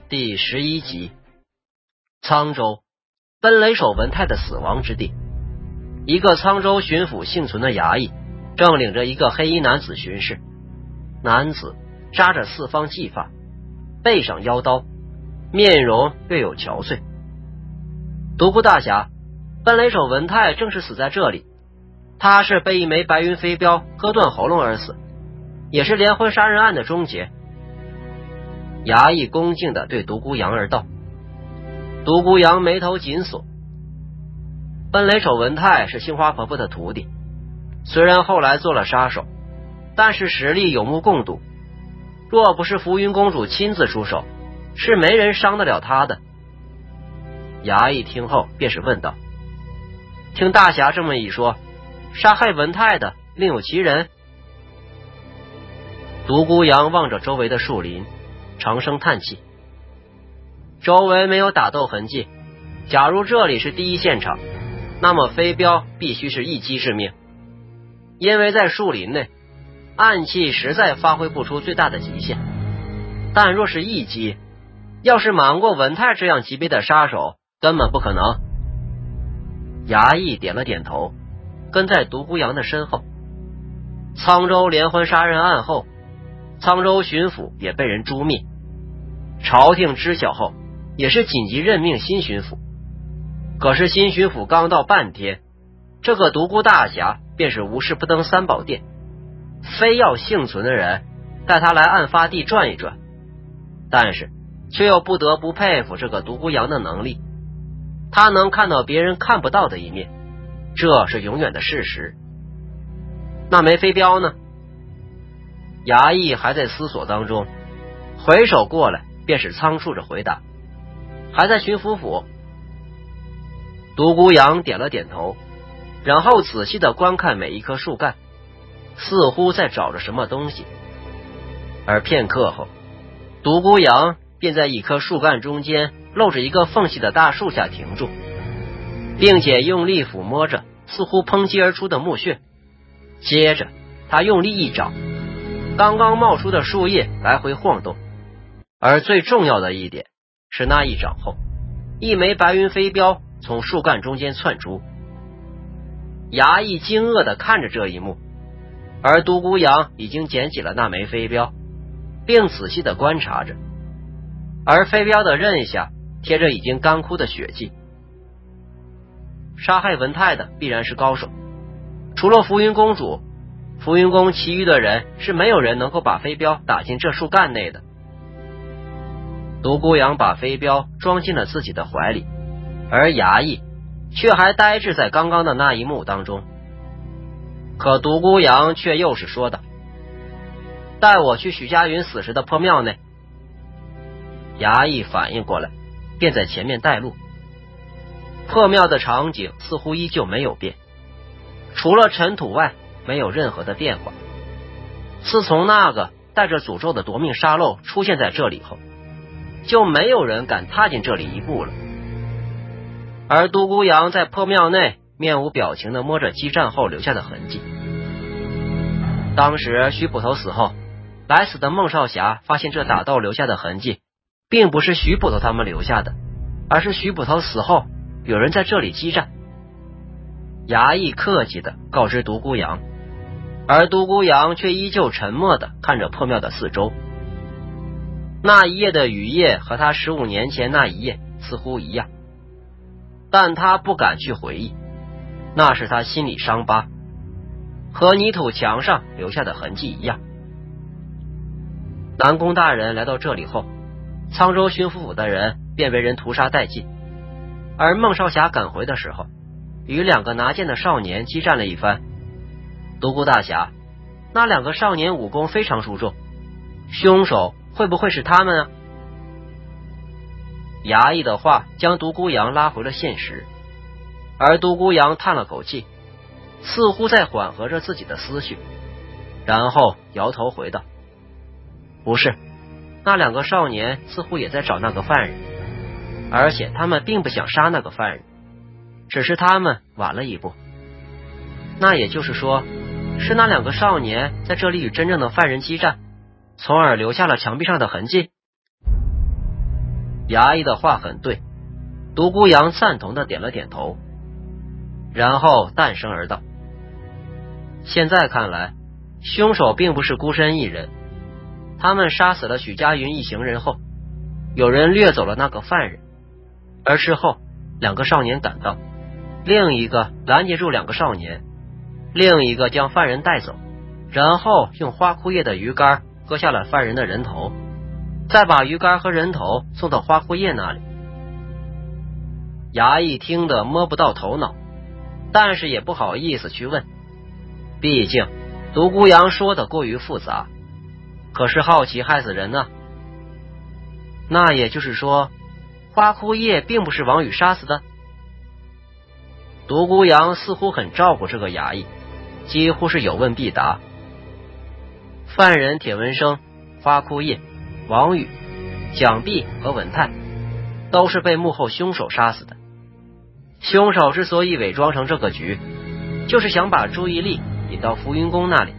第11集，沧州，奔雷手文泰的死亡之地。一个沧州巡抚幸存的衙役正领着一个黑衣男子巡视，男子扎着四方髻发，背上腰刀，面容略有憔悴。独孤大侠，奔雷手文泰正是死在这里，他是被一枚白云飞镖割断喉咙而死，也是连环杀人案的终结。衙役恭敬地对独孤阳儿道。独孤阳眉头紧锁，奔雷手文泰是杏花婆婆的徒弟，虽然后来做了杀手，但是实力有目共睹，若不是浮云公主亲自出手，是没人伤得了他的。衙役听后便是问道，听大侠这么一说，杀害文泰的另有其人？独孤阳望着周围的树林，长声叹气。周围没有打斗痕迹，假如这里是第一现场，那么飞镖必须是一击致命，因为在树林内，暗器实在发挥不出最大的极限。但若是一击，要是瞒过文泰这样级别的杀手，根本不可能。衙役点了点头，跟在独孤阳的身后。沧州连环杀人案后，沧州巡抚也被人诛灭，朝廷知晓后也是紧急任命新巡抚。可是新巡抚刚到半天，这个独孤大侠便是无事不登三宝殿，非要幸存的人带他来案发地转一转，但是却又不得不佩服这个独孤阳的能力，他能看到别人看不到的一面，这是永远的事实。那枚飞镖呢？衙役还在思索当中，回首过来便是仓促着回答，还在巡抚府。独孤阳点了点头，然后仔细地观看每一棵树干，似乎在找着什么东西。而片刻后，独孤阳便在一棵树干中间露着一个缝隙的大树下停住，并且用力抚摸着似乎抨击而出的木屑。接着他用力一掌，刚刚冒出的树叶来回晃动，而最重要的一点是那一掌后，一枚白云飞镖从树干中间窜出。衙役惊愕地看着这一幕，而独孤阳已经捡起了那枚飞镖，并仔细地观察着，而飞镖的刃下贴着已经干枯的血迹。杀害文泰的必然是高手，除了浮云公主，浮云宫其余的人是没有人能够把飞镖打进这树干内的。独孤阳把飞镖装进了自己的怀里，而衙役却还呆滞在刚刚的那一幕当中。可独孤阳却又是说道，带我去许家云死时的破庙内。衙役反应过来，便在前面带路。破庙的场景似乎依旧没有变，除了尘土外没有任何的变化。自从那个带着诅咒的夺命沙漏出现在这里后，就没有人敢踏进这里一步了。而独孤阳在破庙内面无表情地摸着激战后留下的痕迹。当时徐捕头死后，来死的孟少侠发现这打斗留下的痕迹并不是徐捕头他们留下的，而是徐捕头死后有人在这里激战。衙役客气地告知独孤阳，而独孤阳却依旧沉默地看着破庙的四周。那一夜的雨夜和他15年前那一夜似乎一样，但他不敢去回忆，那是他心里伤疤，和泥土墙上留下的痕迹一样。南宫大人来到这里后，沧州巡抚府的人便被人屠杀殆尽，而孟少侠赶回的时候，与2个拿剑的少年激战了一番。独孤大侠，那2个少年武功非常出众，凶手会不会是他们啊？衙役的话将独孤阳拉回了现实，而独孤阳叹了口气，似乎在缓和着自己的思绪，然后摇头回道，不是，那2个少年似乎也在找那个犯人，而且他们并不想杀那个犯人，只是他们晚了一步。那也就是说，是那2个少年在这里与真正的犯人激战，从而留下了墙壁上的痕迹。 衙役的话很对，独孤阳赞同的点了点头，然后淡声而道：现在看来，凶手并不是孤身一人，他们杀死了许家云一行人后，有人掠走了那个犯人，而事后2个少年赶到，另一个拦截住2个少年，另一个将犯人带走，然后用花枯叶的鱼竿割下了犯人的人头，再把鱼竿和人头送到花枯叶那里。衙役听得摸不到头脑，但是也不好意思去问，毕竟独孤阳说的过于复杂，可是好奇害死人呢。那也就是说，花枯叶并不是王宇杀死的？独孤阳似乎很照顾这个衙役，几乎是有问必答。犯人铁文生、花枯叶、王宇、蒋碧和文泰都是被幕后凶手杀死的。凶手之所以伪装成这个局，就是想把注意力引到浮云宫那里。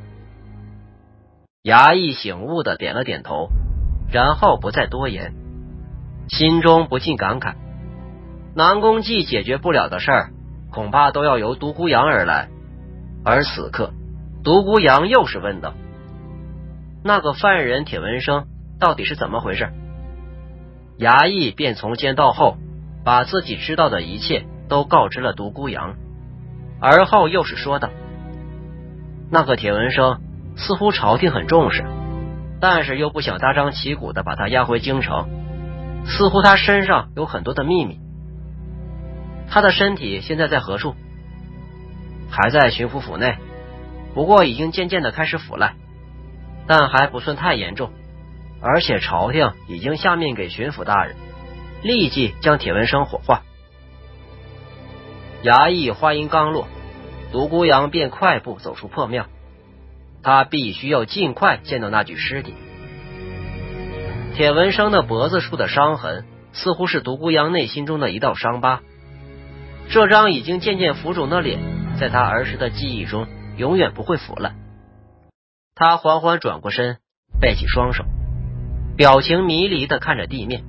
衙役醒悟的点了点头，然后不再多言，心中不禁感慨，南宫记解决不了的事儿，恐怕都要由独孤阳而来。而此刻，独孤阳又是问道：那个犯人铁文生到底是怎么回事？衙役便从前到后把自己知道的一切都告知了独孤阳，而后又是说道：那个铁文生似乎朝廷很重视，但是又不想大张旗鼓的把他押回京城，似乎他身上有很多的秘密。他的身体现在在何处？还在巡抚府内，不过已经渐渐的开始腐烂，但还不算太严重，而且朝廷已经下命给巡抚大人立即将铁文生火化。衙役话音刚落，独孤阳便快步走出破庙，他必须要尽快见到那具尸体。铁文生的脖子处的伤痕似乎是独孤阳内心中的一道伤疤，这张已经渐渐浮肿的脸在他儿时的记忆中永远不会腐烂。他缓缓转过身，背起双手，表情迷离地看着地面。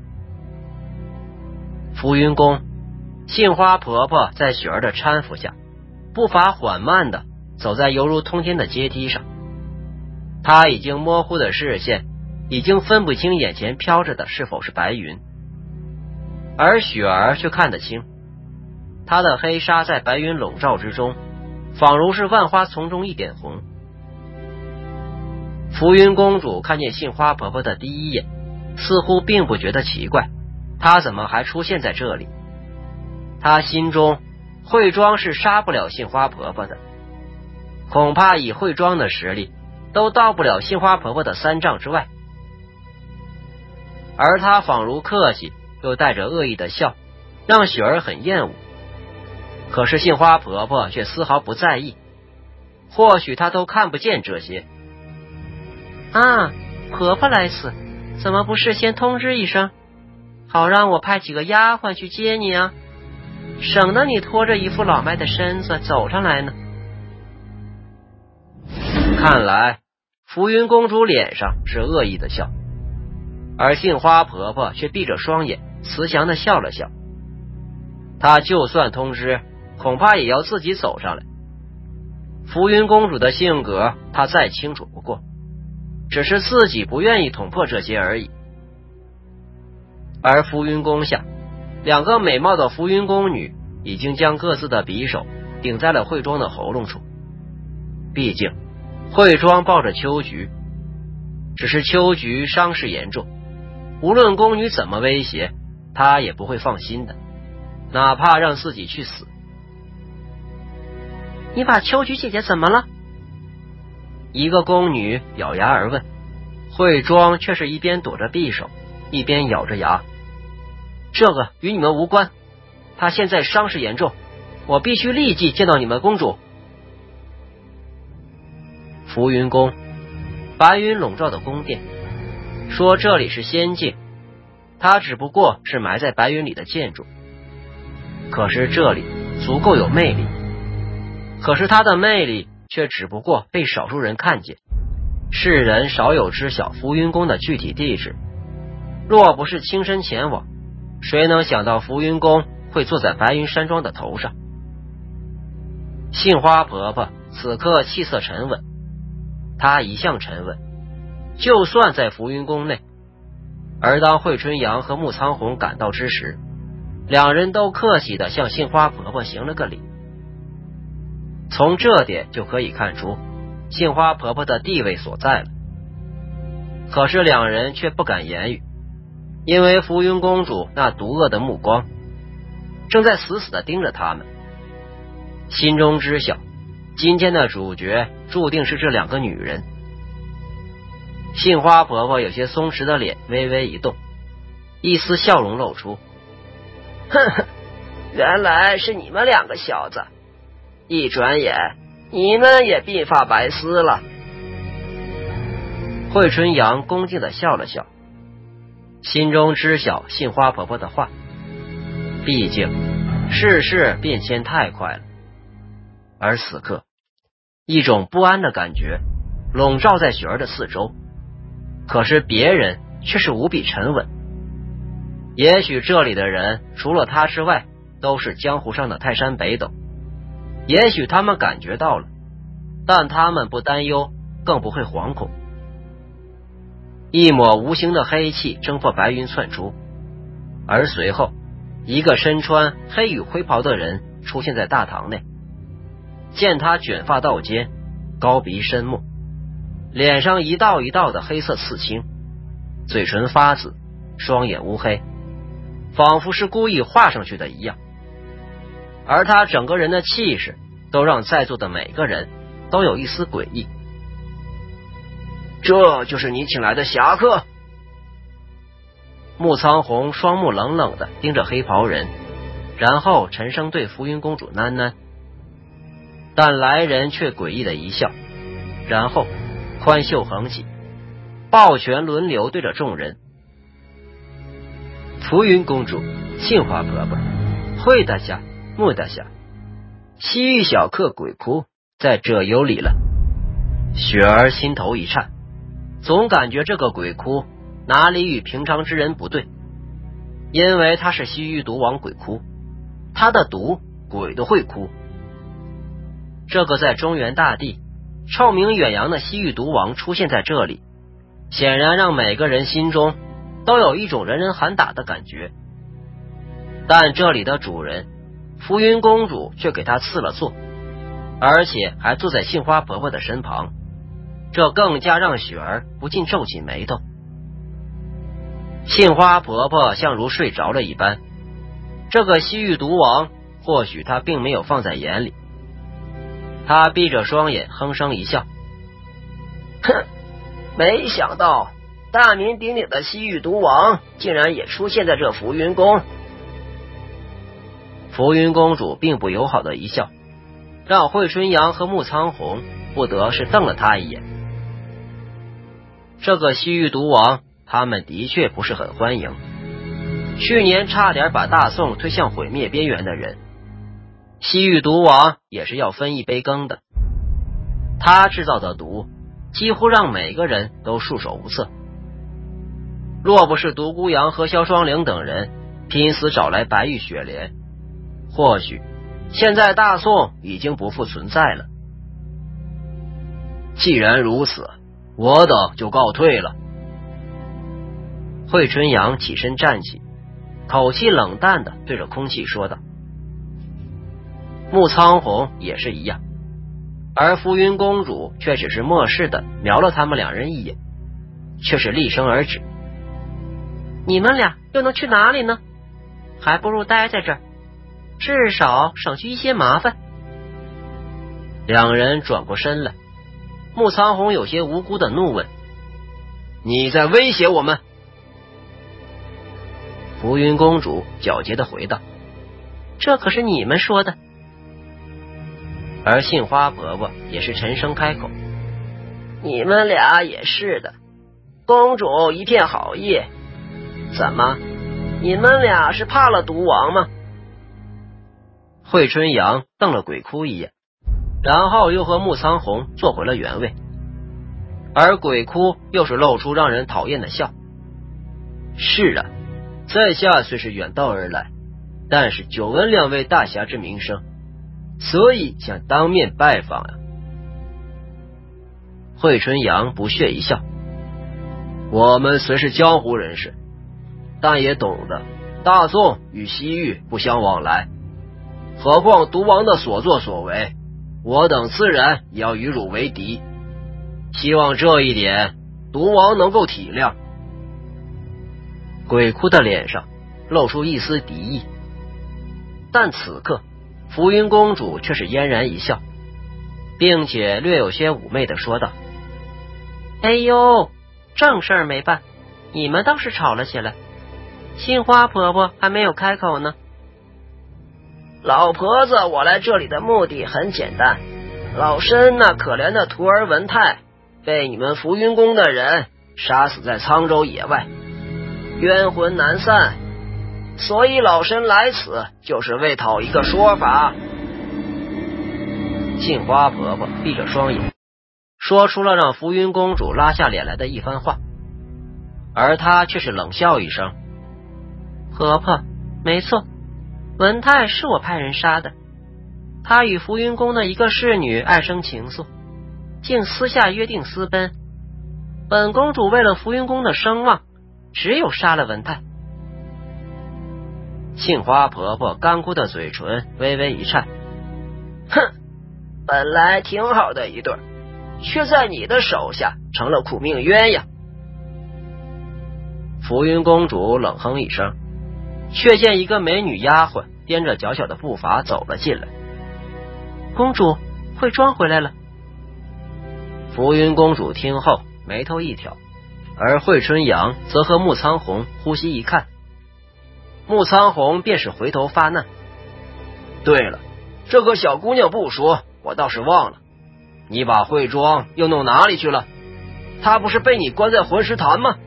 浮云宫，杏花婆婆在雪儿的搀扶下，步伐缓慢地走在犹如通天的阶梯上。她已经模糊的视线已经分不清眼前飘着的是否是白云，而雪儿却看得清，她的黑纱在白云笼罩之中，仿如是万花丛中一点红。浮云公主看见杏花婆婆的第一眼，似乎并不觉得奇怪，她怎么还出现在这里？她心中慧庄是杀不了杏花婆婆的，恐怕以慧庄的实力都到不了杏花婆婆的3丈之外。而她仿如客气又带着恶意的笑，让雪儿很厌恶。可是杏花婆婆却丝毫不在意，或许她都看不见这些。啊，婆婆来此，怎么不事先通知一声，好让我派几个丫鬟去接你啊，省得你拖着一副老迈的身子走上来呢。看来浮云公主脸上是恶意的笑，而杏花婆婆却闭着双眼慈祥的笑了笑。她就算通知，恐怕也要自己走上来。浮云公主的性格她再清楚不过，只是自己不愿意捅破这些而已。而浮云宫下，2个美貌的浮云宫女已经将各自的匕首顶在了慧庄的喉咙处。毕竟慧庄抱着秋菊，只是秋菊伤势严重，无论宫女怎么威胁，她也不会放心的，哪怕让自己去死。你把秋菊姐姐怎么了？一个宫女咬牙而问，慧庄却是一边躲着匕首，一边咬着牙。这个与你们无关，她现在伤势严重，我必须立即见到你们公主。浮云宫，白云笼罩的宫殿，说这里是仙境，它只不过是埋在白云里的建筑，可是这里足够有魅力，可是它的魅力却只不过被少数人看见，世人少有知晓浮云宫的具体地址。 若不是亲身前往，谁能想到浮云宫会坐在白云山庄的头上？杏花婆婆此刻气色沉稳，她一向沉稳，就算在浮云宫内。而当惠春阳和穆苍红赶到之时，两人都客气地向杏花婆婆行了个礼。从这点就可以看出杏花婆婆的地位所在了。可是两人却不敢言语，因为浮云公主那毒恶的目光正在死死地盯着他们，心中知晓今天的主角注定是这两个女人。杏花婆婆有些松弛的脸微微一动，一丝笑容露出。 哼哼，原来是你们两个小子，一转眼你们也鬓发白丝了。 惠春阳恭敬地笑了笑，心中知晓杏花婆婆的话，毕竟世事变迁太快了。而此刻一种不安的感觉笼罩在雪儿的四周，可是别人却是无比沉稳。也许这里的人除了他之外都是江湖上的泰山北斗，也许他们感觉到了，但他们不担忧，更不会惶恐。一抹无形的黑气蒸破白云窜出，而随后一个身穿黑羽灰袍的人出现在大堂内。见他卷发到肩，高鼻深目，脸上一道一道的黑色刺青，嘴唇发紫，双眼乌黑，仿佛是故意画上去的一样。而他整个人的气势都让在座的每个人都有一丝诡异。 这就是你请来的侠客？ 穆苍红双目冷冷地盯着黑袍人，然后沉声对浮云公主喃喃。但来人却诡异的一笑，然后宽袖横起，抱拳轮流对着众人。浮云公主、杏花婆婆、惠大侠、穆大侠，西域小客鬼哭在这有礼了。雪儿心头一颤，总感觉这个鬼哭哪里与平常之人不对，因为他是西域毒王鬼哭，他的毒鬼都会哭。这个在中原大地臭名远扬的西域毒王出现在这里，显然让每个人心中都有一种人人喊打的感觉。但这里的主人浮云公主却给他赐了座，而且还坐在杏花婆婆的身旁，这更加让雪儿不禁皱起眉头。杏花婆婆像如睡着了一般，这个西域毒王或许她并没有放在眼里。她闭着双眼哼声一笑， 哼，没想到大名鼎鼎的西域毒王竟然也出现在这浮云宫。 浮云公主并不友好的一笑，让惠春阳和穆苍红不得是瞪了她一眼。这个西域毒王他们的确不是很欢迎，去年差点把大宋推向毁灭边缘的人，西域毒王也是要分一杯羹的。他制造的毒几乎让每个人都束手无策。若不是独孤阳和萧双灵等人拼死找来白玉雪莲，或许现在大宋已经不复存在了。 既然如此，我等就告退了。 惠春阳起身站起，口气冷淡的对着空气说道。穆苍红也是一样，而浮云公主却只是漠视的瞄了他们两人一眼，却是厉声而止。你们俩又能去哪里呢？还不如待在这儿，至少省去一些麻烦。两人转过身来，穆苍红有些无辜的怒问： 你在威胁我们？ 浮云公主狡黠的回道：这可是你们说的。而杏花婆婆也是沉声开口： 你们俩也是的，公主一片好意，怎么你们俩是怕了毒王吗？ 惠春阳瞪了鬼哭一眼，然后又和穆苍红坐回了原位，而鬼哭又是露出让人讨厌的笑。 是啊，在下虽是远道而来，但是久闻两位大侠之名声，所以想当面拜访啊。惠春阳不屑一笑，我们虽是江湖人士，但也懂得大宋与西域不相往来，何况毒王的所作所为，我等自然也要与汝为敌，希望这一点毒王能够体谅。鬼哭的脸上露出一丝敌意，但此刻浮云公主却是嫣然一笑，并且略有些妩媚的说道：哎呦，正事儿没办，你们倒是吵了起来，杏花婆婆还没有开口呢。 老婆子，我来这里的目的很简单，老身那可怜的徒儿文泰被你们浮云宫的人杀死在沧州野外，冤魂难散，所以老身来此就是为讨一个说法。 杏花婆婆闭着双眼，说出了让浮云公主拉下脸来的一番话，而她却是冷笑一声：婆婆，没错，文泰是我派人杀的，他与浮云宫的一个侍女爱生情愫，竟私下约定私奔，本公主为了浮云宫的声望，只有杀了文泰。杏花婆婆干枯的嘴唇微微一颤， 哼，本来挺好的一对，却在你的手下成了苦命鸳鸯。 浮云公主冷哼一声，却见一个美女丫鬟踮着脚小的步伐走了进来。公主，慧庄回来了。浮云公主听后眉头一挑，而惠春阳则和穆苍红呼吸一看，穆苍红便是回头发难。对了，这个小姑娘不说，我倒是忘了，你把慧庄又弄哪里去了？她不是被你关在魂石坛吗？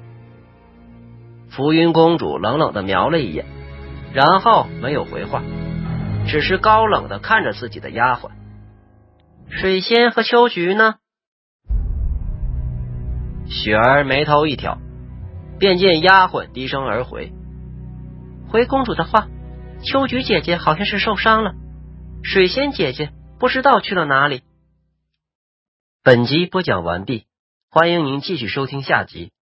浮云公主冷冷地瞄了一眼，然后没有回话，只是高冷地看着自己的丫鬟。水仙和秋菊呢？雪儿眉头一挑，便见丫鬟低声而回：回公主的话，秋菊姐姐好像是受伤了，水仙姐姐不知道去了哪里。本集播讲完毕，欢迎您继续收听下集。